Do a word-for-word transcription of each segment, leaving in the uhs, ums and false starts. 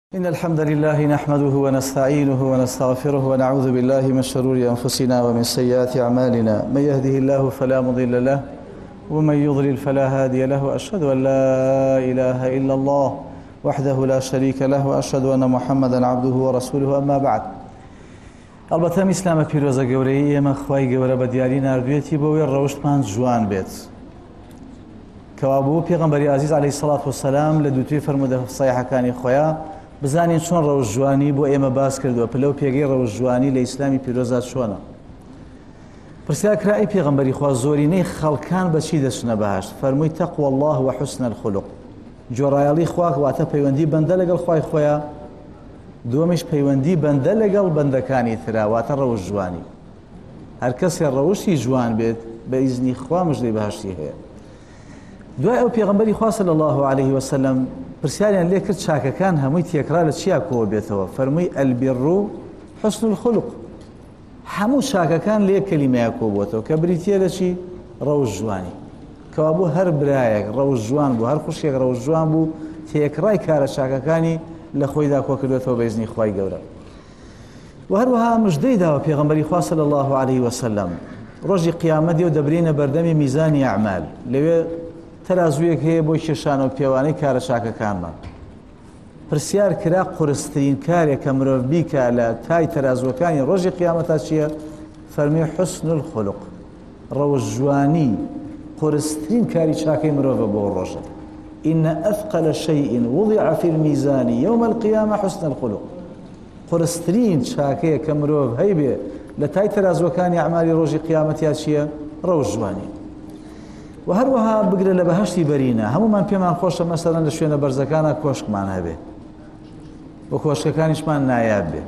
إن الحمد لله نحمده ونستعينه ونستغفره ونعوذ بالله من شرور أنفسنا ومن سيئات أعمالنا. من يهده الله فلا مضل له ومن يضلل فلا هادي له. وأشهد أن لا إله إلا الله وحده لا شريك له وأشهد أن محمدا عبده ورسوله. أما بعد، البته ئیسلامە پیرۆزە گەورەی ئێمە خوای گەورە بە دیاری ناردوێتی بۆ ئەوەی ڕەوشتمان جوان بێت، کەوا بۆ پێغەمبەری عەزیز عەلەیهی سەڵات وسەلام لە دووتوێ فەرموودە سەحیحەکانی خۆیان بزانین چۆن ڕەوش جوانی بۆ ئێمە باس کردووە، پلە و پێگەی ڕەوش جوانی لە ئیسلامی پیرۆزە چۆنە. پرسیار کرا ئەی پێغەمبەری خوا زۆرینەی خەڵکان بەچی دەچنە بەهەشت؟ فەرمووی تەقوى الله وحسن الخلق، جۆڕایەڵی خوا واتە پەیوەندی بەندە لەگەڵ خوای خۆیان، دووەمیش پەیوەندی بەندە لەگەڵ بەندەکانی ترا واتە ڕەوش جوانی. هەر کەسێ ڕەوشی جوان بێت بە ئیزنی خوا مژدەی بەهەشتی هەیە. دوای ئەو پێغەمبەری خوا صلی الله علیه وسلم پرسیاریان لێ کرد چاکەکان هەمووی تێکرا لە چیا کۆ بێتەوە؟ فەرمووی ئەلبیڕ حسن الخلق، هەموو چاکەکان لێ کەلیمەیە کۆ بۆتەوە کە بریتیە لە چی؟ ڕەوش جوانی. کەوا بوو هەر برایەک ڕەوش جوان بوو، هەر خوشکێک ڕەوش جوان بوو، تێکڕای کارە چاکەکانی لە خۆیدا کۆ کردوێتەوە بە ئیزنی خوای گەورە. و هەروەها مژدەی داوە پێغەمبەری خوا صلی الله علیه وسلم ڕۆژی قیامەتی و دەبرینە بەردەمی میزانی ئەعمال، لەوێ تەرازوویەک هەیە بۆی کێشانە و پێوانەی کارە چاکەکانمان. پرسیار کرا قورسترین کارێک کە مرۆڤ بیکە لە تای تەرازوەکانی ڕۆژی قیامەتا چییە؟ فەرمی حسن الخلق، ڕەوش جوانی قورسترین کاری چاکەی مرۆڤە بۆ ڕۆژە. إن أثقل شيء وضع في الميزان يوم القيامة حسن الخلق، قورسترین چاکەیە کە مرۆڤ هەیبێ لە تای تەرازوەکانی ئەعمالی ڕۆژی قیامەتیا چییە؟ ڕەوش جوانی. و هەروەها بگرە لە بەهەشتی بەرینە. هەمومان پێمان خۆشە مەسەڵەن لە شوێنە بەرزەکانە کۆشکمان هەبێ، بۆ کۆشکەکانیشمان نایاب بێ.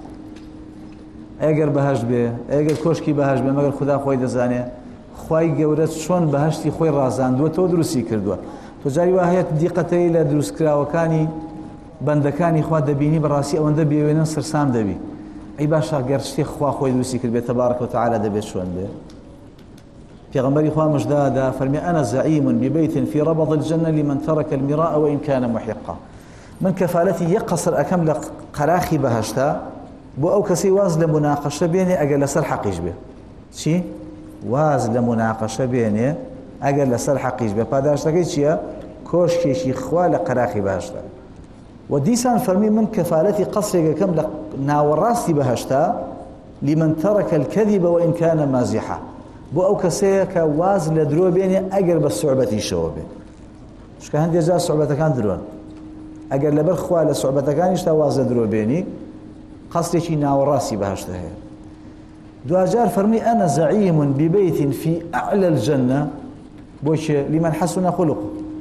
ئەگەر بەهەشت بێ، ئەگەر کۆشکی بەهەشت بێ، مەگەر خوددا خۆی دەزانێ خوای گەورە چۆن بەهەشتی خۆی ڕازاندووەتەوە دروستی کردووە. تۆ جاری وا هەیە دیقەتەی لە دروستکراوەکانی بەندەکانی خوا دەبینی بەڕاستی ئەوەندە بێوێنن سرسام دەبی. ئەی باشە گەر شتێک خوا خۆی دروستی کرد بێت تەبارەکە وتەعالە دەبێت چۆن بێ؟ پیغمبری خوا مجدادا فرمی انا زعیم ببیت فی ربض الجنة لمن ترك المراء وإن كان محقا. من کفالتی یک قصر اکم لقراخی بهشتا بو او کسی واز لمناقشه بینه اگر لسر حقیش بی چی؟ واز لمناقشه بینه اگر لسر حقیش بی پاداشتاکی چیه؟ کوشکیشی خوا لقراخی بهشتا. و دیسان فرمی من کفالتی قصر اکم لناوراستی بهشتا لمن ترك الكذب وإن كان مازحا، بۆ ئەو کەسەیە کە واز لە درۆ بێنێ ئەگەر بە سوعبەتیشەوە بێ. چکە هەندێک جار سوعبەتەکان درۆن، ئەگەر لەبەر خوا لە سوعبەتەکانیشتا واز لە درۆ بێنی قەسرێکی ناوەڕاستی بەهەشتە هەیە. دوجار فەرمی ئەنە زەعیم ببیت فی ئەعلى الجنة بۆچێ؟ لمن حسن خلق،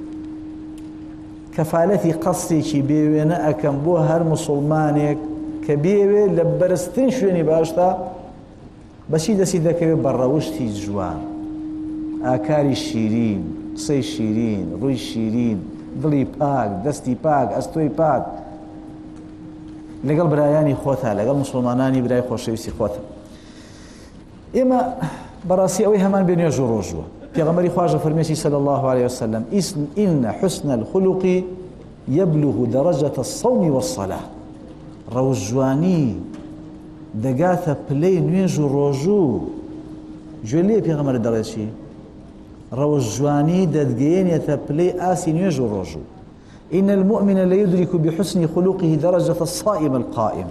کەفالەتی قەسرێکی بێوێنە ئەکەم بۆ هەر موسڵمانێک کە بێوێ لە بەرزترین شوێنی باشتا بەچی دەستی دەکەوێت بە ڕەوشتی جوان، ئاکاری شیرین، قسەی شیرین، ڕووی شیرین، دڵی پاک، دەستی پاک، ئەستۆی پاک لەگەڵ برایانی خۆتە، لەگەڵ موسڵمانانی برای خۆشەویستی خۆتە. ئێمە بەڕاستی ئەوەی هەمان بێ نوێژ و ڕۆژووە. پێغەمبەری خواژە فەرمێکی صلی الله عليه وسلم إن حسن الخلق يبلغ درجة الصوم والصلاة، ڕەوش جوانی دەگاتە پلەی نوێژ و ڕۆژوو. گوێ لێ پێغەمبەر دەڵێت چی؟ ڕەوش جوانی دەتگەیەنێتە پلەی ئاسی نوێژ و ڕۆژوو. إن المؤمن ليدرك بحسن خلقه درجة الصائم القائم،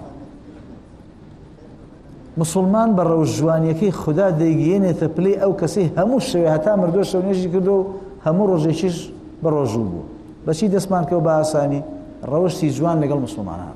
مسلمان بە ڕەوش جوانیەکەی خوددا دەیگەیەنێتە پلەی ئەو کەسەی هەموو شەوێ هەتا مردووە شەو نوێژی کردو و هەموو ڕۆژێکیش بە ڕۆژوو بوو. بەچی دەستمان کەوت بە ئاسانی؟ ڕەوشتی جوان لەگەڵ مسلمانان.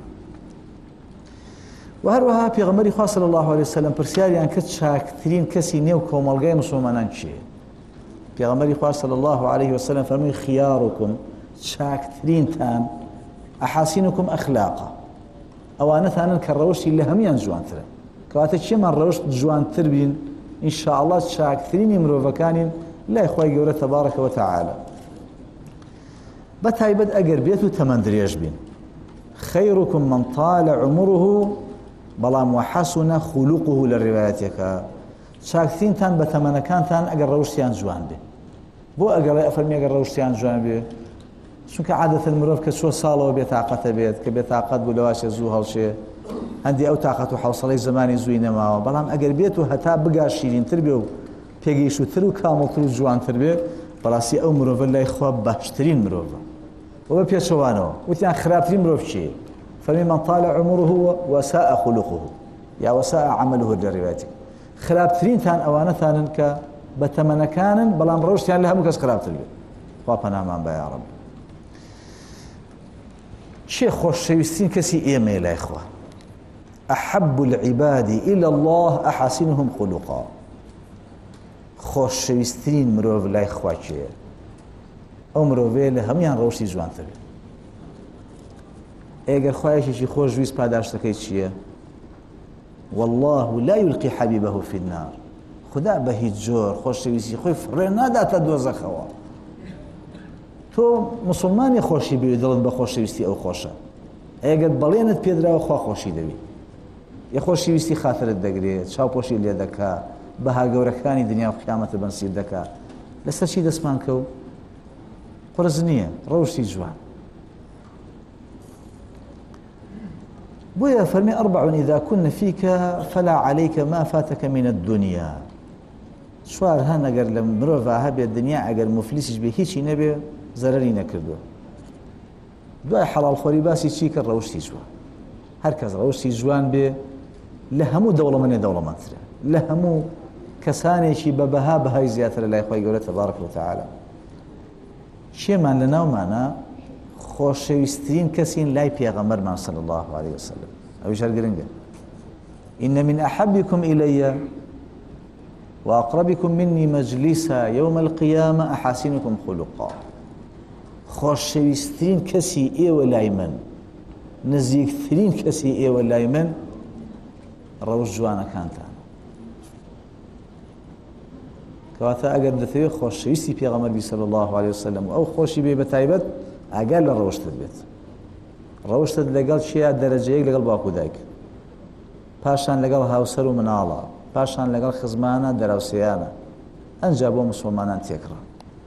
و هەروەها پێغەمبەری خوا صلی الله علیه وسلم پرسیاریان کرد چاکترین کەسی نێو کۆمەڵگەی مسلمانان چییە؟ پێغەمبەری خوا صلی الله علیه وسلم فەرمووی خیارکم، چاکترینتان ئەحاسینکم ئەخلاقا، ئەوانەتانن کە ڕەوشی لە هەمویان جوانترن. کەواتە چێمان ڕەوشت جوانتر بین ئینشاءالله چاکترینی مرۆڤەکانین لای خوای گەورە تەبارەکە وتەعالە. بە تایبەت ئەگەر بێت و تەمەن درێژ بین. خەیرکم من طال عمره بەڵام وحسن خلقه لە ڕێوایەتێکە، چاکترینتان بە تەمەنەکانتان ئەگەر ڕەوشتیان جوان بێ. بۆ ئەگەڵێ ئەفەرمی ئەگەر ڕەوشتیان جوان بێ چونکە عادەتەن مرۆڤ کە چوە ساڵەوە بێتاقەتە بێت کە بێتاقەت بوو لەواشە زوو هەڵشێ هەندی ئەو تاقەت و حوسڵەی زمانی زووی نەماوە بەڵام ئەگەر بێت و هەتا بگا شیرینتر بێ و پێگەیشتر و کامڵتر و جوانتر بێ بەڕاستی ئەو مرۆڤە لای خوا باشترین مرۆڤە وە پێچەوانەوە وتیان خراپترین مرۆڤ چییە فەرمی من طال عمره وساء خلقه یا وساء عمله للرواية خراپترینتان ئەوانەتانن کە بە تەمەنەکانن بەڵام ڕۆژتیان لە هەموو کەس خراپتر بێت خوا پەنامان بە یا ڕەب چێ خۆشەویستترین کەسی ئێمەیە لای خوا أحب العباد إلى الله أحسنهم خلقا خۆشەویستترین مرۆڤ لای خوا چێە ئەو مرۆڤەیە لە هەمویان ڕۆشتی جوانتر ئێگەر خوایەکێکی خۆشویست پاداشتەکەی چییە والله لا يلقي حبيبه في النار خدا بە هیچ جۆر خۆشەویستی خۆی فڕێ ناداتە دۆزەخەوە تۆ مسلمانی خۆشی بێ دڵت بە خۆشەویستی ئەو خۆشە ئەگەر بەڵێنت پێدراوە خوا خۆشی دەوی یە خۆشەویستی خاترت دەگرێت چاوپۆشی لێ دەکا بەها گەورەکانی دنیا و قیامەتە بەنسیر دەکا لەسەر چی دەستمان کەوت قرس نییە ڕەوشی جوان بويا فرمي أربع إذا كن فيك فلا عليك ما فاتك من الدنيا شوار هانا قال لمروفا هبي الدنيا أقل مفلسش به هيشي نبي زرري نكردو دواء حلال خوري باسي شيك الروشتي جوان هركز روشتي جوان به لهمو دولة من دولة مانترا لهمو كساني شي ببها بهاي زيادة الله يخوي قوله تبارك وتعالى شي من لنا ومانا خۆشەویستترین کەسین لای پێغەمبەرمان صلی الله عليه وسلم ئەویش هەر گرنگە إن من أحبكم إلي وأقربكم مني مجلسا يوم القيامة أحاسنكم خلقا خۆشەویستترین کەسی ئێوە لای من نزیکترین کەسی ئێوە لای من ڕەوش جوانەکانتان کەواتە ئەگەر دەتەوێت خۆشەویستی پێغەمبەر بی صلی الله عليه وسلم و ئەو خۆشی بێ بە تایبەت ئاگال لە ڕەوشتت بێت ڕەوشتت لەگەڵ چیە دەرەجەیەک لەگەڵ باوکو دایک پاشان لەگەڵ هاوسەر و مناڵە پاشان لەگەڵ خزمانە دەراوسێیانە ئەنجا بۆ مسلمانان تێکڕا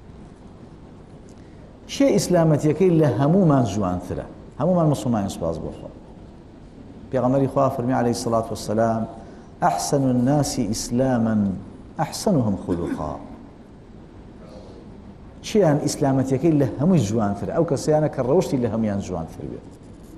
چێ ئیسلامەتیەکەی لە هەمومان جوانترە هەمومان مسلمانی سوپاس بۆ خوا پێغەمبەری خوا فەرمی عەلەیهی السەڵات وەسسەلام أحسن الناس إسلاما أحسنهم خلقا چیان ئیسلامەتیەکەی لە هەمووی جوانتر ئەو کەسیانە کە ڕەوشتی لە هەمویان جوانتر بێت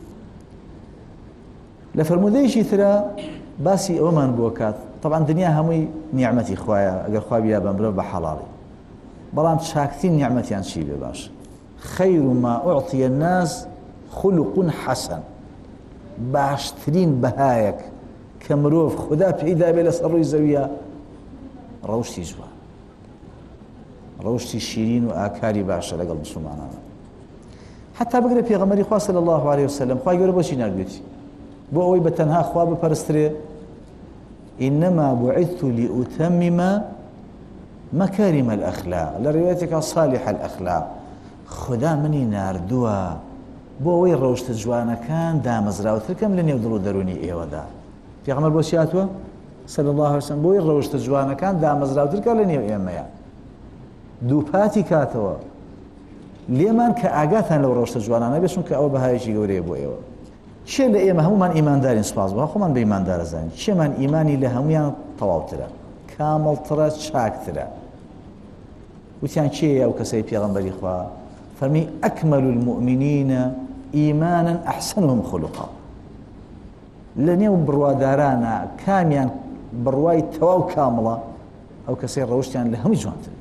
لە فەرمودەیەکی ترە باسی ئەوەمان بۆ کات طبعا دنیا هەمووی نیعمەتی خوایە ئەگەر خوا بیا بە مرۆڤ بە حەڵاڵی بەڵام چاکترین نیعمەتیان چی بێ باش خەیر ما أعطي الناس خلق حسن باشترین بەهایەک کە مرۆڤ خدا پێیدا بێ لەسەر ڕووی زەویە ڕەوشتی جوان ڕەوشتی شیرین و ئاکاری باشە لەگەڵ مسلمانانە حتا بگرێ پێغەمبەری خوا صلی الله عليه وسلم خوای گەورە بۆچی ناردوێتی بۆ ئەوەی بە تەنها خوا بپەرسترێ إنما بعثت لأتمم مكارم الأخلاق لروايتك صالح الأخلاق خدا منی ناردووە بۆ ئەوەی ڕەوشتە جوانەکان دامەزراوترکەم لە نێو دڵ و دەرونی ئێوەدا پێغەمبەر بۆچی هاتووە صلی الله عليه وسلم بۆی ڕەوشتە جوانەکان دامەزراوترکە لە نێو ئێمەیە دووپاتی کاتەوە لێمان کە ئاگاتان لەو ڕۆشتە جوانانە بێت چونکە ئەوە بەهایەکی گەورەیە بۆ ئێوە چێ لە ئێمە هەمومان ئیماندارین سوپاس بەخوا خۆمان بە ئیماندارە زانین چێمان ئیمانی لە هەمویان تەواوترە کامڵترە چاکترە وتیان چێیە ئەو کەسەی پێغەمبەری خوا فەرمی ئەکمەل المؤمنین ئیمانا ئەحسنهم خلقا لە نێو بڕوادارانە کامیان بڕوای تەواو کامڵە ئەو کەسەی ڕەوشتیان لە هەمووی جوانتر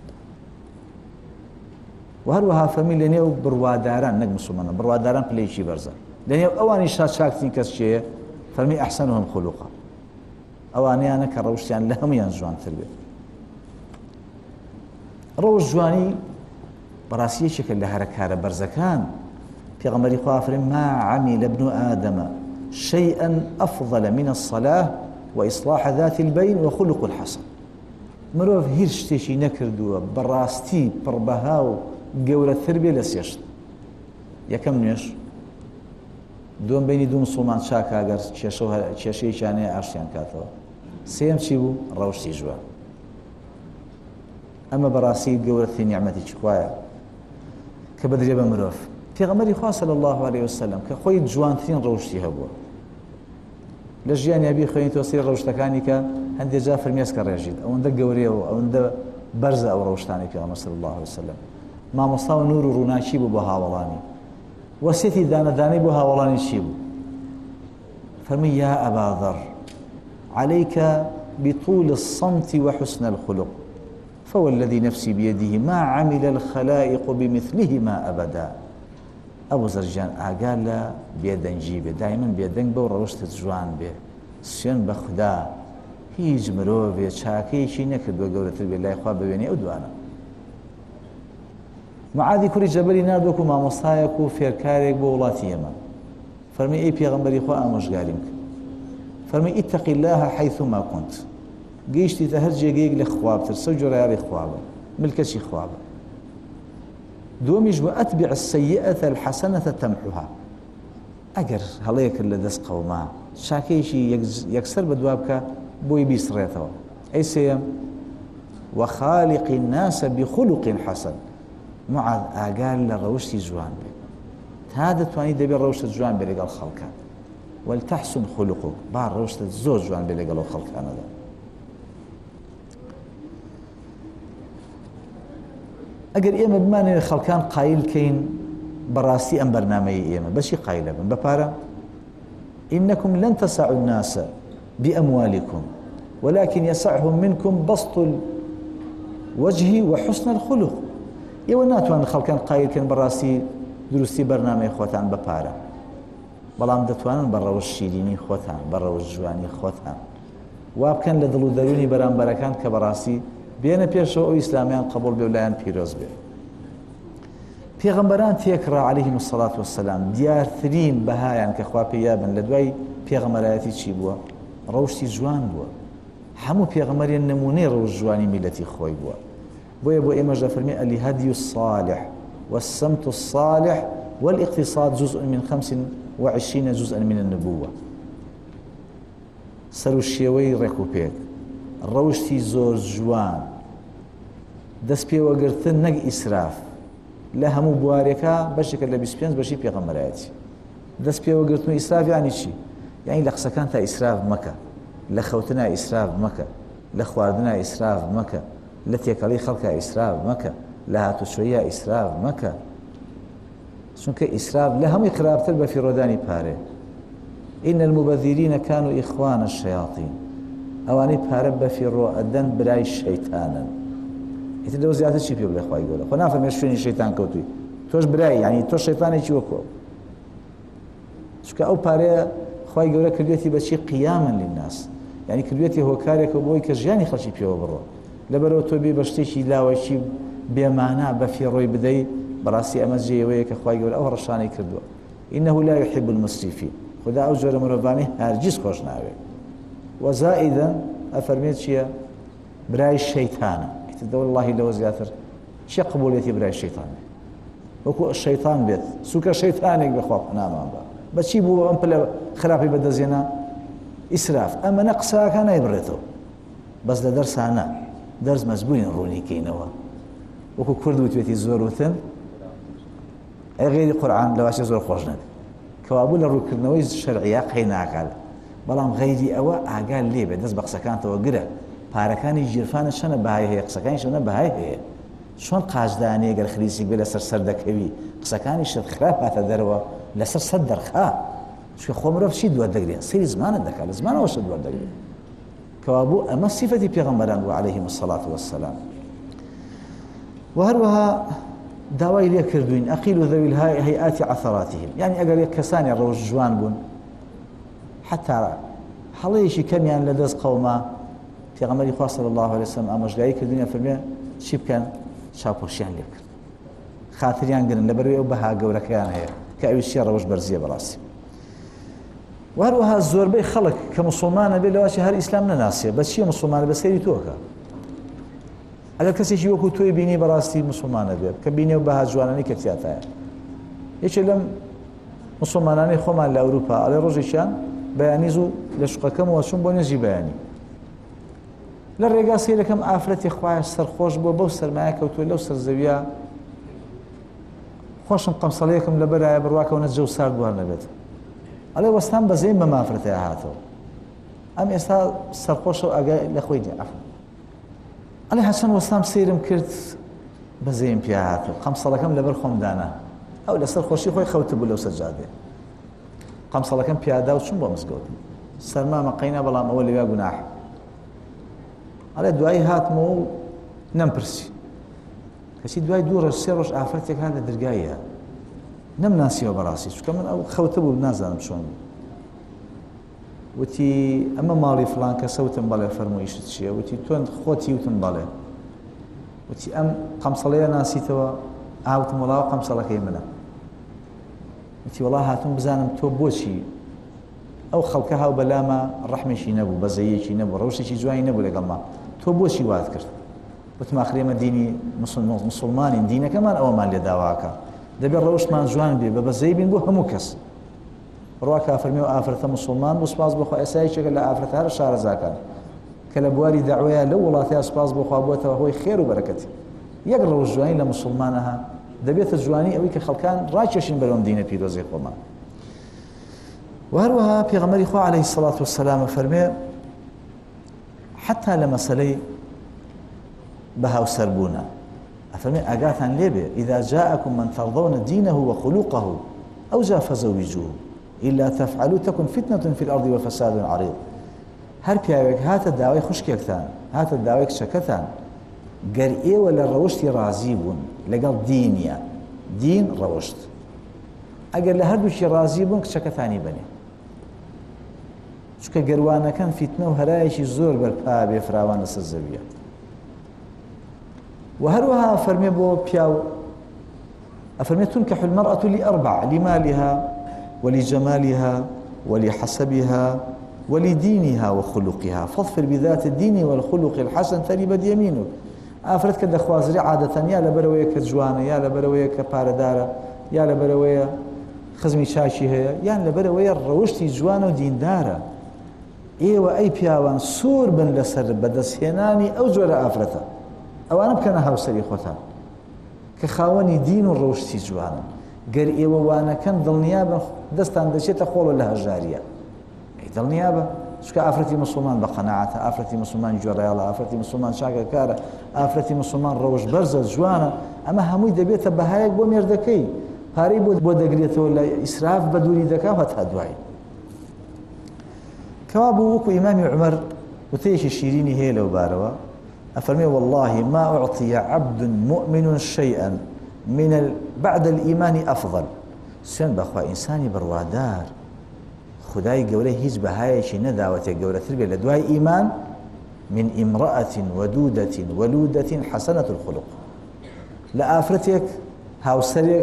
و هەروەها فەرمی لە نێو بڕواداران نەک مسلمانە بڕواداران پلەیەکی بەرزە لە نێو ئەوانیشا چاکترین کەس چێیە فەرمی ئەحسنهم خلقا ئەوانەیانە کە ڕەوشتیان لە هەمویان جوانتر بێت ڕەوش جوانی بەڕاستیەکێکە لە هەرە بەرزەکان پێغەمبەری خوا فەرمی ما عمل ابن آدم شيئا أفضل من الصلاة وإصلاح ذات البين وخلق الحسن مرۆڤ هیچ شتێکی نەکردووە بەڕاستی پڕبەها و گەورەتر بێ لە سێشت یەکەم نوێش دوم بینی دوو مسڵمان چاکە ئەگەر کێشەیەکیانەیە ئاشتیان کاتەوە سێم چی بوو ڕەوشتی جوان ئەمە بەڕاستی گەورەترین نیعمەتێکی خوایە کە بەدرێ بە مرۆڤ پێغەمبەری خوا صلی الله عليه وسلم کە خۆی جوانترین ڕەوشتی هەبووە لە ژیانی ئەبی خوێنی تۆسی ڕەوشتەکانی کە هەندێک جا فەرمیێسکە ڕێژیت ئەوەندە گەورەیەوە ئەوەندە بەرزە ئەو ڕەوشتانی پێغەمبەر صلی الله عليه وسلم مامۆستا و نور و ڕووناکی بوو بۆ هاوڵانی وەسیەتی دانەدانەی بۆ هاوڵانی چی بوو فەرمی یا ئەبا ذەڕ عليك بطول الصمت وحسن الخلق فوالذي نفسي بيده ما عمل الخلائق بمثلهما أبدا أبو زرجان ئاگال لە بێدەنگی بێ دایمەن بێدەنگ بەو ڕەوشتت جوان بێ سوێن بە خوددا هیچ مرۆڤێ چاکەیەکی نەکردووە گەورەتر بێ لای خوا بوێنێ ئەو دوانە معادی کوڕی جەبەلی نردوەک و مامۆستایەک و فێرکارێک بۆ وڵاتی ئێمە فەرمی ئەی پێغەمبەری خوا ئامۆژگاریم کرد فەرمی ئیتەقی الله حەیثوما کونت گەیشتیتە هەر جێگەیەک لە خوا بترسە و جۆرەیاری خوا بە ملکەچی خوا بە دووەمیش بە ئەتبع السەیئەتە الحەسەنەتە تەمحوها ئەگەر هەڵەیەکرد لە دەست قەوما چاکەیەکی یەکسەر بەدوا بکە بۆی بیسڕێتەوە ئەی سێیەم وەخاڵقی الناسە بخولق حەسەن معاذ ئاگار لە ڕەوشتی جوان بێ تا دەتوانی دەبێت ڕەوشتت جوان بێ لەگەڵ خەڵکان ولتحسن خلقك با ڕەوشتت زۆر جوان بێ لەگەڵ ئەو خەڵکانەدا ئەگەر ئێمە بمانێت خەڵکان قایل کەین بەڕاستی ئەم بەرنامەی ئێمە بەچی قایلە بن بە پارە إنكم لن تسعوا الناس بأموالكم ولكن يسعهم منكم بسط الوجه وحسن الخلق ئێوە ناتوان خەڵکان قایلکەن بەڕاستی دروستی بەرنامەی خۆتان بە پارە بەڵام دەتوانن بە ڕەوش شیرینی خۆتان بە ڕەوش جوانی خۆتان وا بکەن لە دڵ و دەرونی بەرامبەرەکان کە بەڕاستی بێنە پێشەوە ئەو ئیسلامیان قبول بێ و لایەن پیرۆز بێ پێغەمبەران تێکڕا عەلەیهیم السەڵات وەسەلام دیارترین بەهایان کە خوا پێی یابن لە دوای پێغەمبەرایەتی چی بووە ڕەوشتی جوان بووە هەموو پێغەمبەریان نمونەی ڕەوش جوانی میلەتی خۆی بووە بۆیە بۆ ئێمەش دەفەرمێ الهدي الصالح والسمت الصالح والاقتصاد جزء من خمس وعشرين جزءا من النبوة سەر و شێوەی ڕێک و پێک ڕەوشتی زۆر جوان دەست پێوەگرتن نەک ئیسراف لە هەموو بوارێکە بەشێکە لە بیست و پێنج بەشی پێغەمبەرایەتی دەست پێوەگرتن و ئیسراف یانی چی یعنی لە قسەکان تا ئیسراف مەکە لە خەوتنا ئیسراف مەکە لە خواردنا ئیسراف مەکە لە تێکەڵی خەڵکە ئیسراف مەکە لە هاتوچۆیە ئیسراف مەکە چونکە ئیسراف لە هەمووی خراپتر بە فیڕۆدانی پارێ إن المبذرين كانوا إخوان الشياطين ئەوانەی پارە بە فیڕۆ ئەدەن برای شەیتانن ئیتر لەوە زیاتر چی پێ بڵێ خوای گەورە خۆ نافەرمێ شوێنی شەیتان کەوتووی تۆش برای یعنی تۆ شەیتانێکی وەکو چونکە ئەو پارەیە خوای گەورە کردوێتی بەچی قیامن للناس یعنی کردوێتی هۆکارێکە بۆی کە ژیانی خەڵکی پێوە بڕۆ لەبەرەوە تۆ بێ بە شتێکی لاوەکی بێمانە بە فیڕۆی بدەی بەڕاستی ئەمە جێیەوەیە کە خوای گەورە ئەو ڕەشانەی کردووە إنه لا يحب المسرفين خدا ئەو جۆرە مرۆڤانەی هەرگیز خۆش ناوێت وەزائیدە ئەفەرمێت چییە برای شەیتانە ئیتر دە وەڵڵاهی لەوە زیاتر چیە قبوڵێتی برای شەیتان وەکو شەیتان بێت سوکە شەیتانێک بخوا پەنامان بە بەچی بوو ئەم پلە خراپی بەدەستێنا ئیسراف ئەمەنە قساکان نایبڕێتەوە بەس لە دەرسانە دەرس مەجبورین ڕوونیکەینەوە وەکو کورد وتوێتی زۆر وتن ئەی غێری قورئان لەواشە زۆر خۆش نەبێت کەوابوو لە ڕووکردنەوەی شەرعیە قەی ناکات بەڵام غەیری ئەوە ئاگال لێبێ دەست بە قسەکانتەوە گرە پارەکانی ژیرفانە چەنە بەهای هەیە قسەکانی شەنە بەهای هەیە چۆن قاجدانەیە گەر خلیسی بێ لەسەر سەر دەکەوی قسەکانی شت خراپ هاتە دەرەوە لەسەر سەد دەرخا چونکە خۆ مرۆڤ چی دووە دەگرێت سەیری زمانە دەکات لە زمانەوە شت دووە دەگرێت کەوابوو ئەمە سیفەتی پێغەمبەران بوو عەلەیهیم السەڵات وەسەلام و هەروەها داوای لێ کردوین ئەقیل و ذەوی الهەیئاتی عەثەراتیهم یعنی ئەگەر یەک کەسانی ڕەوش جوان بوون حتا هەڵەیەکی کەمیان لە دەست قەوما پێغەمبەری خوا صلی الله علیه وسلم ئامۆژگاری کردوینە فەرمێ چی بکەن چاوپۆشیان لێ بکەن خاتریان گرن لەبەرەوەی ئەو بەها گەورەکەیان هەیە کە ئەویشیە ڕەوش بەرزیە بەڕاستی و هەروەها زۆربەی خەڵک کە موسڵمانە بێ لەواشی هەر ئیسلام نەناسیە بە چییە موسڵمانە بە سەیری تۆکە ئەگەر کەسێکی وەکو تۆی بینی بەڕاستی موسڵمانە بێت کە بینێ و بەها جوانانی کە تیاتایە یەکێک لەم موسڵمانانەی خۆمان لە ئەوروپا ئەڵێ ڕۆژێکیان بەیانیز و لە شوقەکەمەوە چوون بۆ نوێژی بەیانی لە ڕێگا سەیرەکەم ئافرەتی خوایە سەرخۆش بووە بەو سەرمایە کەوتووە لەو سەرزەویە خۆشم قەمسەڵەیەکم لەبەرایە بڕواکەونە جەو ساردووان نەبێت ئەڵێ وەستان بەزەیم بە مافرەتەیە هاتەوە ئەم ئێستا سەرخۆشە و ئاگای لە خۆی دی ئەڵێ هەچەند وەستام سەیرم کرد بەزەیم پیا هاتەوە قەمسەڵەکەم لەبەر خۆم دانا ئەو لەسەر خۆشی خۆی خەوتە بوو لەو سەجادێ قەمسەڵەکەم پیادا و چوون بۆ مزگەوت سەرمامە قەینا بەڵام ئەوە لەوێ گوناح ئەڵێ دوایی هاتمەوە و نەمپرسی کەچی دوای دوو ڕۆژ سێ ڕۆژ ئافرەتێک هات لە دەرگایە نەمناسیەوە بەڕاستی چونکە من ئەو خەوتە بوو نازانم چۆن وتی ئەمە ماڵی فڵان کەسە وتم بەڵێ فەرموویشت چییە وتی تۆ خۆتی وتم بەڵێ وتی ئەم قەمسەڵەیە ناسیتەوە ئاوتم وەڵاوە قەمسەڵەکەی منە وتی وەڵا هاتووم بزانم تۆ بۆچی ئەو خەڵکە هاو بەلامە ڕەحمێکی نەبوو بەزەیەکی نەبوو ڕەوشێکی جوانی نەبوو لەگەڵما تۆ بۆچی وات کرد وتم ئاخرێمە دینی مسلمانین دینەکەمان ئەوەمان لێ داواکە دەبێت ڕەوشمان جوان بێ بە بەزەی بین بۆ هەموو کەس ڕوا کافەرمی و ئافرەتە مسلمان بوو سپاس بۆخوا ئێسایەکێکە لە ئافرەتە هەرە شارەزاکان کە لە بواری داوایە لەو وڵاتەیە سپاس بۆخوا بووەتەوە هۆی خێر و بەرەکەتی یەک ڕەوش جوانی لە مسلمانەها دەبێتە جوانی ئەوەی کە خەڵکان ڕاکێشین بەرەم دینە پیرۆزەی خۆمان وهروها پێغەمبەری خوا عەلەیهی سەڵات وەسەلام فەرمێ حتا لە مەسەلەی بەهاوسەربوونە ئەفەرمێ ئاگاتان لێبێ ئیذا جاءكم من ترضون دينه وخلقه أوجا فزوجوه إلا تفعلوا تكن فتنة في الأرض وفساد عريض هەر پیاوێک هاتە داوای خوشکێکتان هاتە داوای کچەکەتان گەر ئێوە لە ڕەوشتی رازی بوون لەگەڵ دینیە دین ڕەوشت ئەگەر لە هەردووشی رازی بوون کچەکەتانی بنێ چونکە گەروانەکان فیتنە و هەرایەکی زۆر بەرپا بێ فراوان لەسەر زەویە وهروها فەرمێ بۆ پیاو ئەفەرمێ تنكح المرأة لأربع لمالها ولجمالها ولحسبها ولدينها وخلقها فاظفر بذات الدين والخلق الحسن تربت يمينك ئافرەت کە دەخوازری عادەتەن یا لەبەرەوەیە کە جوانە یا لەبەرەوەیە کە پارەدارە یا لەبەرەوەیە خزمی چاکی هەیە یان لەبەرەوەیە ڕەوشتی جوانە و دیندارە ئێوە ئەی پیاوان سوور بن لەسەر بەدەستهێنانی ئەو جۆرە ئافرەتە ئەوانە بکەنە هاوسەری خۆتان کە خاوەنی دین و ڕەوشتی جوانن گەر ئێوە وانەکەن دڵنیابن دەستان دەچێتە خۆڵە لە هەژاریە ئەی دڵنیابە چونکە ئافرەتی مسلمان بە قەناعەتە ئافرەتی مسلمان جوێڕایاڵە ئافرەتی مسلمان چاکەکارە ئافرەتی مسلمان ڕەوش بەرزە جوانە ئەمە هەمووی دەبێتە بەهایەک بۆ مێردەکەی پارەی بۆ دەگرێتەوە لە ئیسراف بە دووری دەکا هەتا دوای کەوا بوو وەکو ئیمامی عومەر وتەیەکی شیرینی هەیە لەو بارەوە أفرمي والله ما أعطي عبد مؤمن شيئا من بعد الإيمان أفضل سوێن بەخوا ئینسانی بڕوادار خدای گەورەی هیچ بەهایەکی نەداوەتێک گەورەتر بێت لە دوای ئیمان من امرأة ودودة ولودة حسنة الخلق لە ئافرەتێک هاوسەرێک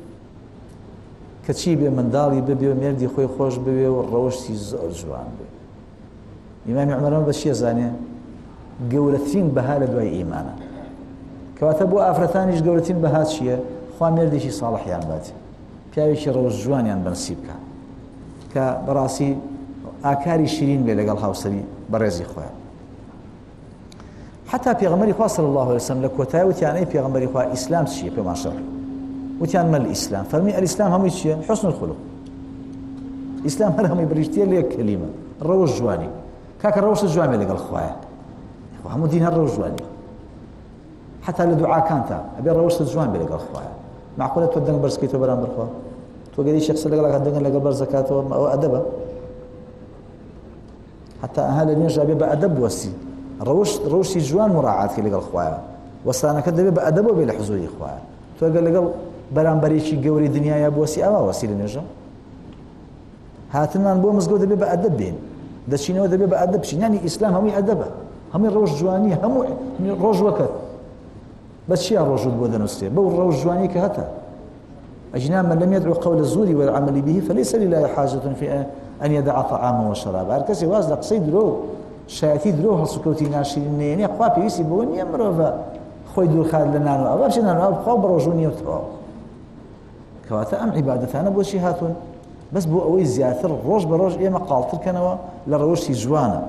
کە چی بێ منداڵی ببێ و مێردی خۆی خۆش ببێ و ڕەوشتی زۆر جوان بێ ئیمامی عومەر بە چیە زانێ گەورەترین بەها لە دوای ئیمانە کەواتە بۆ ئافرەتانیش گەورەترین بەها چییە خوا مێردێکی ساڵحیان باتێ پیاوێکی ڕەوش جوانیان بەنسیب بکە کە بەڕاستی ئاکاری شیرین بێ لەگەڵ هاوسەری بەڕێزی خۆیان حتا پێغەمبەری خوا صلی الله علیه وسلم لە کۆتایی وتیان ئەی پێغەمبەری خوا ئیسلام چییە پێمان شەڕ وتیان مە الئیسلام فەرمی ئەلئیسلام هەمووی چییە حوسن الخلق ئیسلام هەر هەمووی بریتیە لە یەک کەلیمە ڕەوش جوانی کاکە ڕەوشت جوان بێ لەگەڵ خوایە هەموو دین هەر ڕەوش جوانی حتا لە دوعاکانتە ئەبێ ڕەوشت جوان بێ لەگەڵ خوایە معقولە تۆ دەنگ بەرز بکەیتەوە بەرامبەر خوا تۆ گەری شەخصە لەگەڵ دەنگ لەگەڵ بەرز دەکاتەوە ئەوە ئەدەبە حتا ئەها لە نوێژا بێ بە ئەدەب بوەستی ڕەوشتی جوان مراعاتکە لەگەڵ خوایە وەستانەکەت دەبێت بە ئەدەبەوە بێ لە حزوری خوایە تۆ ئەگەر لەگەڵ بەرامبەرێکی گەوری دنیایە بوەسی ئەوا وەسی لە نوێژە هاتنمان بۆ مزگەوت دەبێت بە ئەدەب بێن دەچینەوە دەبێت بە ئەدەب بچین یانی ئیسلام هەمووی ئەدەبە هەمووی ڕۆژ جوانی هەموو ڕۆژ وەکەت بە چیا ڕۆژت بۆ دەنووسێ بەو ڕۆژ جوانی کە هەتە أجنام من لم يدعو قول الزور والعمل به فليس لله حاجة في أن يدع طعامه وشرابه هر کەسێ واز لە قسەی درۆ شایەتی درۆ هەڵسوکەوتی ناشرینێنێ خوا پێویستی بەوە نییە مرۆڤە خۆی دوورخات لە نان و ئەوە بچێ نان و ئاو بخوا بە ڕۆژوو نیە و تەواو کەواتە ئەم عیبادەتانە بۆچی هاتوون بەس بۆ ئەوەی زیاتر ڕۆژ بە ڕۆژ ئێمە قاڵترکەنەوە لە ڕەوشتی جوانە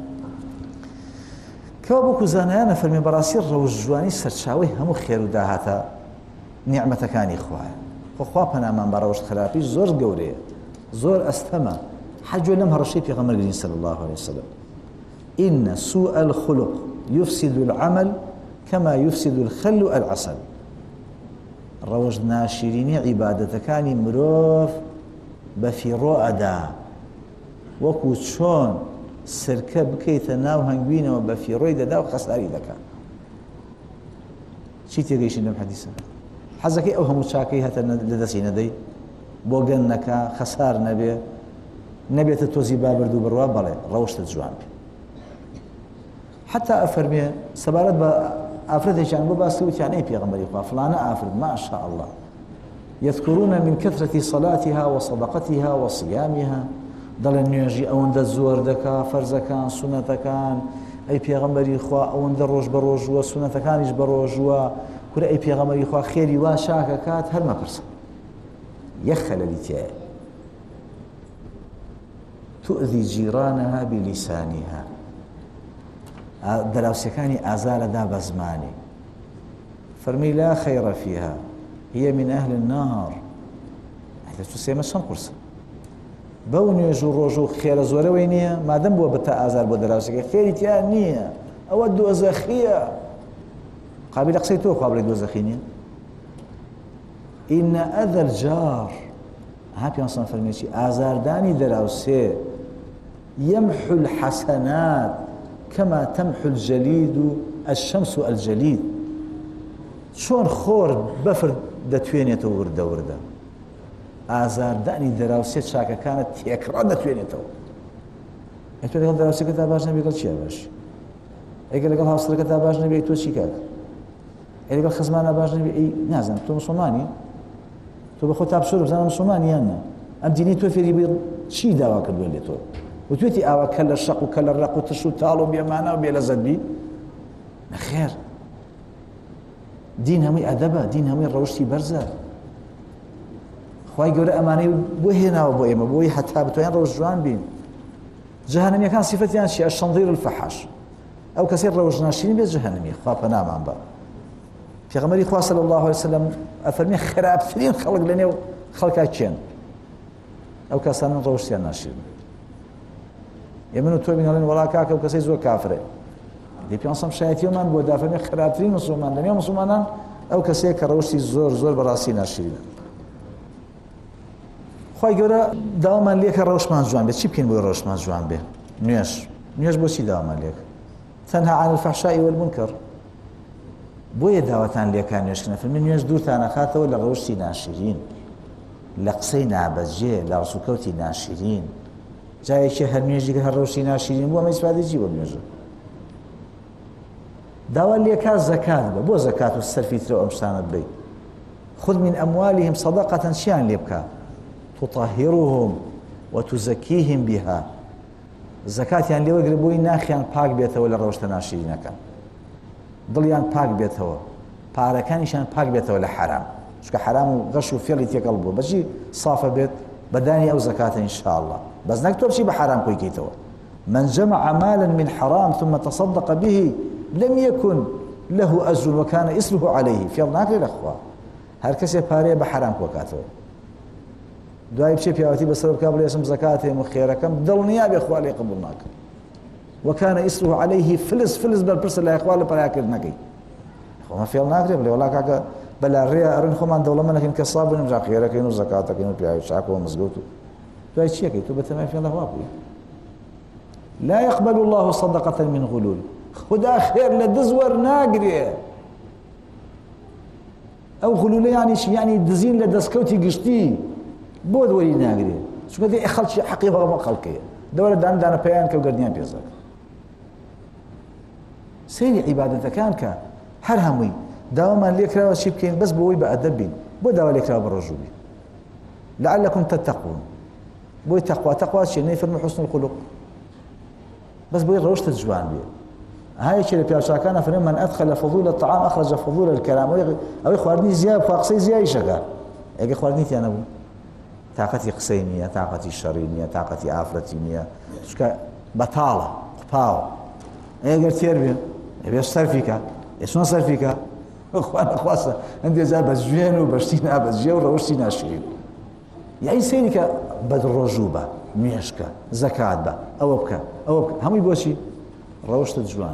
کەوا بۆکو زانایانە فەرمێ بەڕاستی ڕەوش جوانی سەرچاوەی هەموو خێر و داهاتە نیعمەتەکانی خوایە خۆخوا پەنامان بە ڕەوشت خراپی زۆر گەورەیە زۆر ئەستەمە حەجۆ لەم هەڕەشەی پێغەمبەر گرین صلی الله عليه وسلم إن سوء الخلق يفسد العمل كما يفسد الخل العسل ڕەوشت ناشرینی عیبادەتەکانی مرۆڤ بەفیڕۆ ئەدا وەکو چۆن سرکە بکەیتە ناو هەنگوینەوە بەفیڕۆی دەدا و خەساری دەکات چی تێگەیشتین لەم حەدیثە حەزەکەی ئەو هەموو چاکەی هەتە لەدەستی نەدەی بۆ گەن نەکا خەسار نەبێ نەبێتە تۆزی بابرد و بڕوا بەڵێ ڕەوشتت جوان بێ حتا ئەفەرمێ سەبارەت بە ئافرەتێکیان بۆ باسی وتیان ئەی پێغەمبەری خوا فڵانە ئافرەت ما شاء الله يذكرون من كثرة صلاتها وصدقتها وصيامها دەڵێن نوێژی ئەوەندە زۆر دەکا فەرزەکان سونەتەکان ئەی پێغەمبەری خوا ئەوەندە ڕۆژ بە ڕۆژووە سونەتەکانیش بە ڕۆژووە کورە ئەی پێغەمبەری خوا خێری وا شاکە کات هەر مەپرسە یەک خەلەلی تایە تؤذي جيرانها بلسانها دراوسەکانی ئازارەدا بە زمانی فەرمی لا خەیڕە فيها هي من أهل النار تو سێمە چەند قورسە بەو نوێژ و ڕۆژ و خێرە زۆرەوەی نییە مادەم بۆ بتە ئازار بۆ دەراوسەکە خێری تیان نییە ئەوە دۆزەخیە قابل قسەی تۆ خوا بڵێ دۆزەخی نییە إن أذى الجار ها پێغەمبەر فەرمێکی ئازاردانی دەراوسێ يمحو الحسنات كما تمحو الجليد الشمس الجليد چۆن خۆر بەفر دەتوێنێتەوە وردە وردە ئازاردانی دەراوسێ چاکەکانت تێکڕا دەتوێنێتەوە ئەتۆ لەگەڵ دەراوسێکە تا باش نەبێ گەڵ چیە باش ئەگە لەگەڵ هاوسەرەکە تا باش نەبێ تۆ چی کات ئە لەگەڵ خزمانە باش نەبێ ئەی نازانم تۆ مسڵمانی تۆ بە خۆ تا بسۆرە بزانم مسڵمانی یان نە ئەم دینی تۆ فێری بێ چی داوا کردووە لێ تۆ وتوێتی ئاوا کە لە شەق و کە لە ڕق و تش و تاڵ و بێمانە و بێلەزەت بی نەخێر دین هەمووی ئەدەبە دین هەمووی ڕەوشتی بەرزە خوای گەورە ئەمانەی بۆ هێناوە بۆ ئێمە بۆی هەتا بتوانین ڕەوشت جوان بین جەهەنەمیەکان سیفەتیان چیە الشەنظیر الفەحەش ئەو کەسێ ڕەوشت ناشرین بێت جەهەنەمی خوا پەنامان بە پێغەمبەری خوا صلی الله عليه وسلم ئەفەرمێ خراپترین خەڵک لەنێو خەڵکا کێن ئەو کەسانن ڕەوشتیان ناشرین ئێمە و تۆ بینەڵێن وەڵا کاکە ئەو کەسەی زۆر کافرێ دەی پێغەمبەر شایەتیەوەمان بۆ دافەرمێ خراپترین مسلمان لەنێو مسلمانان ئەو کەسەیە کە ڕەوشتی زۆر زۆر بەڕاستی ناشرینە خوای گەورە داوامان لێکە ڕەوشمان جوان بێت چی بکەین بۆی ڕەوشمان جوان بێ نوێژ نوێژ بۆچی داوامان لێکە تەنها عن الفحشاء والمنكر بۆیە داوەتان لێکان نوێژکردن فەرمی نوێژ دوورتان نەخاتەوە لە ڕەوشتی ناشرین لە قسەی نابەجێ لە ڕسوکەوتی ناشرین جایەکی هەر نوێژی کە هەر ڕەوشتی ناشرین بووە ئەمە ئیسپادەی چی بۆ نوێژە داوا لێکا زەکات بە بۆ زەکات و سەرفی ترە ئەم شتانە بێ خذ من أموالهم صدقة چیان لێ بکە تطهرهم وتزكيهم بها زەکاتیان لێ وەرگرە بۆی ناخیان پاک بێتەوە لە ڕەوشتە ناشرینەکان دڵیان پاک بێتەوە پارەکانیشان پاک بێتەوە لە حرام چونکە حرام و غەش و فێڵی تێکەڵ بوو بەچی سافە بێت بەدانی ئەو زەکاتە ئینشاءالله بەس نەک تۆ بچی بە حرام کۆی کەیتەوە من جمع مالا من حرام ثم تصدق به لم يكن له أجر وكان إثمه عليه فێڵ ناکرێ لە خوا هەر کەسێ پارەیە بە حرام کۆکاتەوە دوای بچێ پیاوەتی بەسەر بکا بڵێ ئێسم زەکاتێم و خێرەکەم دڵنیا بێ خوا لێ قبوڵ ناکەم وكان إثمه عليه فلس فلس بەرپرسە لای خوا لە پەراکردنەکەی خۆمە فێڵ ناکرێ بڵێ وەڵا کاکە بەلا ڕێ ئەڕن خۆمان دەوڵەمەندەکەین کە ساڵ بنم جا خێرەکەین و زەکاتەکەین و پیاوی چاکەوە مزگەوت و دوای چیەکەی تۆ بەتەمای فێڵ لەخوا بووی لا يقبل الله صدقة من غلول خدا خێر لە دز وەرناگرێ ئەو غلولە یعنی چی یعنی دزین لە دەستکەوتی گشتی بۆ وەری ناگرێ چونکە دێ خەڵکی حەقی بەڵام خەڵکەیە دەوەرە دان دانە پەیان کە و گەردیان پێزەکە سەیری عیبادەتەکان کە هەر هەمووی داوامان لێکراوە چی بکەین بەس بۆەوەی بە ئەدەب بین بۆ داوا لێکراوە بە ڕۆژوو بین لعلكم تتقون بۆی تەقوا تەقوا چیە نەیفەرمێ حوسن الخلق بەس بۆی ڕەوشتت جوان بێ هایەکی لە پیاوچاکانە فەرمێ من ئەدخل فضول الطعام أخرج فضول الكلام ئەوەی خواردنی زیاد خوا قسەی زیایشەکە ئەگە خواردنی تیان نەبوو تاقەتی قسەی نییە تاقەتی شەڕی نییە تاقەتی ئافرەتی نییە چونکە بەتاڵە قوپاوە ئەگەر تێر بێ ئەبێ سەرفیکە ئێسۆن سەرفیکە خوانا خواسته عندي زاب الزين وبشتينا بزجي وروشتينا شيء يعني سيرك بدر رجوبة ميشكا زكاة با أو بكا أو بكا هم يبوشي روشت الجوان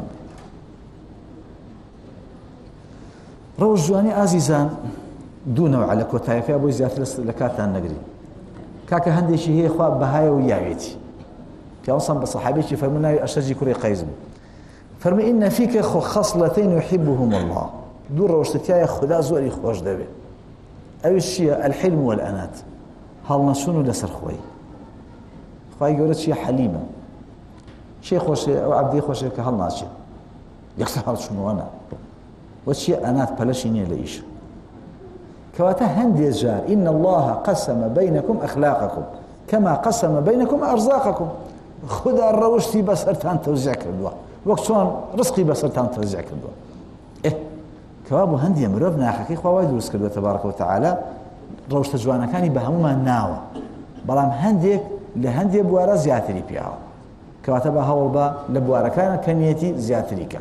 روش جواني عزيزان دونه على كوتايا في أبو زيادة لكاتها النقري كاكا هندي شيء هي خواب بهاي وياويتي في أصلا بصحابيتي فرمنا أشجي كوري قيزم فرمي إن فيك خصلتين يحبهم الله دور روشتتيا خدا زوري خوش دبي أو الشيء الحلم والأنات هل نسونو لسر خوي خوي قولت شيء حليمة شيء خوش أو عبدي خوش كهل ناشي يكسر شنو أنا وشيء أنات بلاشيني لإيش كواتا هندي جار إن الله قسم بينكم أخلاقكم كما قسم بينكم أرزاقكم خدا الروشتي بسرتان توزيع كردوا وقتون رزقي بسرتان توزيع كردوا إيه كوابو هندي مروف ناخكي خواهي دروس كردوا تبارك وتعالى روشت جوانا كاني بهموما ناوة بلام هنديك لهندي بوارا زياتري بياو كواتا بهول با لبوارا كان كنيتي زياتري كان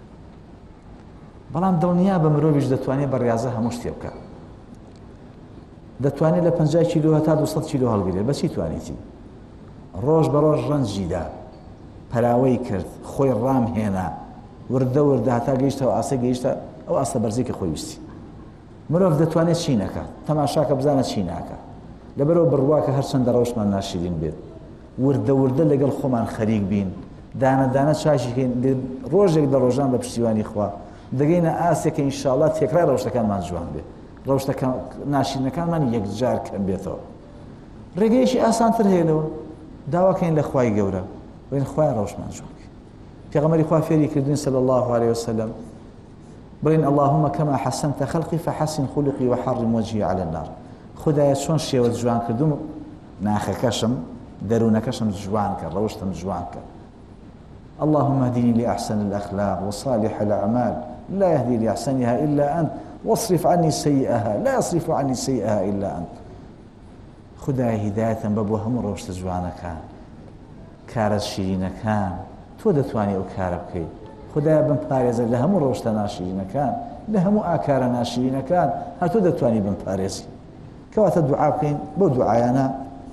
بلام دڵنیا بە مرۆڤیش دەتوانێت بە ڕاضە هەموو شتێ بکات دەتوانێت لە پەنجا کیلۆ هەتا دووسەد کیلۆ هەڵگرێت بەچی توانێتی ڕۆژ بە ڕۆژ ڕەنجیدا پەراوەی کرد خۆی ڕامهێنا وردە وردە هەتا گەیشتەوە ئاسە گەیشتە ئەو ئاستە بەرزێکی خۆی ویستی مرۆڤ دەتوانێت چی نەکات تەماشاکە بزانە چی ناکات لەبەرەوە بڕواکە هەرچەندە ڕەوشمان ناشرین بێت وردە وردە لەگەڵ خۆمان خەریک بین دانە دانە چاشیکەین ڕۆژێک لە ڕۆژان بە پشتیوانی خوا دەگەینە ئاسێکە ئینشاءڵڵا تێکرار ڕەوشتەکانمان جوان بێت ڕەوشتەکان ناشرینەکانمان یەکجار کەم بێتەوە ڕێگەیەکی ئاسانتر هەیە لەوە داواکەین لە خوای گەورە وین خوای ڕەوشمان جوان بکەین پێغەمبەری خوا فێری کردوین صلی الله عليه وسلم بڵێن اللهم كما حسنت خلقي فحسن خلقي وحرم وجهي على النار خدایە چۆن شێوە جوان کردوم ناخەکەشم دەروونەکەشم جوان کە ڕەوشتم جوان کە اللهم اهدني لأحسن الأخلاق وصالح الأعمال لا يهدي لأحسنها إلا أنت واصرف عني سيئها لا يصرف عني سيئها إلا أنت خدای هدایەتم بە بۆ هەموو ڕۆشتە جوانەکان کارە شیرینەکان تۆ دەتوانی ئەو کارە بکەیت خدایە بمپارێزە لە هەموو ڕۆشتە ناشرینەکان لە هەموو ئاکارە ناشرینەکان هەر تۆ دەتوانی بمپارێزی کەواتە دوعا بکەین بۆ دوعایانە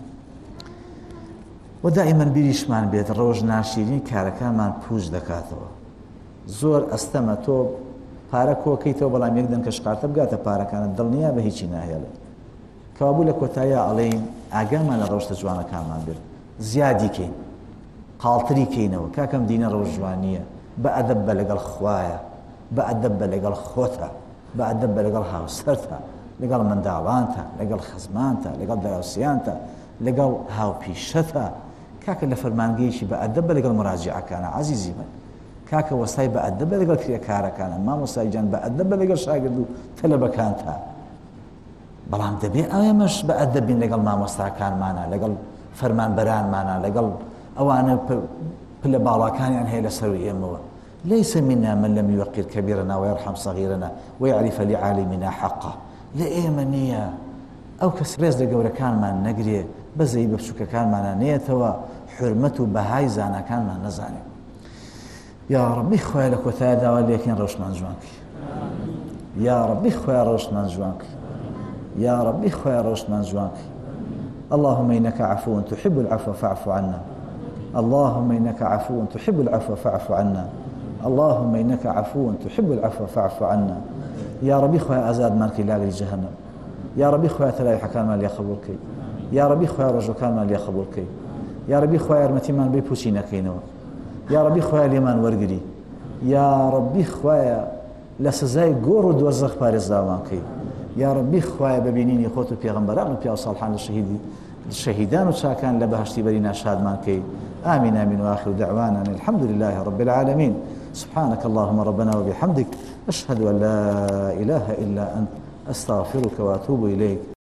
و دائما بیریشمان بێت ڕۆژ ناشرین کارەکانمان پوش دەکاتەوە زۆر ئەستەمە تۆ پارە کۆکەیتەوە بەڵام یەک دەنکە شقارتە بگاتە پارەکانت دڵنیا بە هیچی ناهێڵێت کەوابوو لە کۆتاییە ئەڵێین ئاگامان لە ڕۆشتە جوانەکانمان بێت زیادی کەین قاڵتری کەینەوە کاکەم دینە ڕۆژ جوانیە بە ئەدەب بە لەگەڵ خوایە بە ئەدەب بە لەگەڵ خۆتە بە ئەدەب بە لەگەڵ هاوسەرتە لەگەڵ منداڵانتە لەگەڵ خزمانتە لەگەڵ دراوسیانتە لەگەڵ هاوپیشەتە کاکە لە فەرمانگەیەکی بە ئەدەب بە لەگەڵ مراجعەکانە عەزیزی من کاکە وەستای بە ئەدەب بە لەگەڵ کرێکارەکانە مامۆستای گیان بە ئەدەب بە لەگەڵ شاگرد و تەلەبەکانتە بەڵام دەبێ ئەوێمەش بە ئەدەبین لەگەڵ مامۆستاکانمانە لەگەڵ فەرمانبەرانمانە لەگەڵ ئەوانە پلە باڵاکانیان هەیە لەسەر ئێمەوە ليس منا من لم يوقر كبيرنا ويرحم صغيرنا ويعرف لعالمنا حقه لە ئێمە نییە ئەو کەس ڕێز لە گەورەکانمان نەگرێ بەزەی بە بچووکەکانمانە نێتەوە حرمەت و بەهای زانەکانمان نەزانێت یا ڕەبی خۆیان لە کۆتایە داوا لێکین ڕەوشمان جوانکەی یا ڕەبی خۆیان ڕەوشمان جوانکەی یا ڕەبی خۆیان ڕەوشمان جوانکەی اللهم إنك عفو تحب العفو فاعف عنا اللهم إنك عفو تحب العفو فاعف عنا اللهم إنك عفو تحب العفو فاعف عنا يا ربي خويا أزاد مالكي لاقي جهنم يا ربي خويا تلاقي حكام مالي خبركي يا ربي خويا رجو كان مالي خبركي يا ربي خويا رمتي مان بيبوشينا كينو يا ربي خويا ليمان ورقري يا ربي خويا لسزاي قور دوزخ بارز داوانكي يا ربي خويا ببينيني خوتو بيغمبران وبيا صالحان الشهيدي الشهيدان وشاكان لبهشتي برينا شاد مانكي آمين آمين وآخر دعوانا الحمد لله رب العالمين سبحانك اللهم ربنا وبحمدك أشهد أن لا إله إلا أنت أستغفرك وأتوب إليك